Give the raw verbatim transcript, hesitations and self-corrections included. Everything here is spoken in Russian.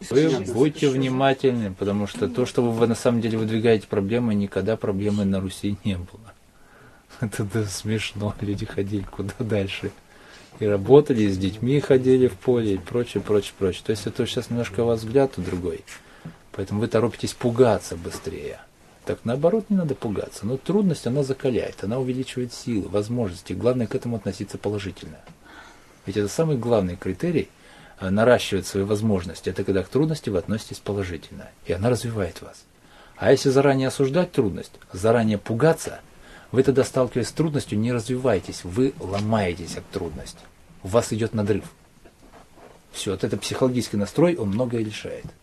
Вы будьте внимательны, потому что то, что вы на самом деле выдвигаете проблемы, никогда проблемы на Руси не было. Это да, смешно, люди ходили куда дальше. И работали, и с детьми ходили в поле, и прочее, прочее, прочее. То есть это сейчас немножко у вас взгляд другой. Поэтому вы торопитесь пугаться быстрее. Так наоборот, не надо пугаться. Но трудность, она закаляет, она увеличивает силы, возможности. Главное к этому относиться положительно. Ведь это самый главный критерий наращивать свои возможности. Это когда к трудности вы относитесь положительно. И она развивает вас. А если заранее осуждать трудность, заранее пугаться, вы тогда, сталкиваясь с трудностью, не развиваетесь. Вы ломаетесь от трудности. У вас идет надрыв. Все, вот этот психологический настрой, он многое решает.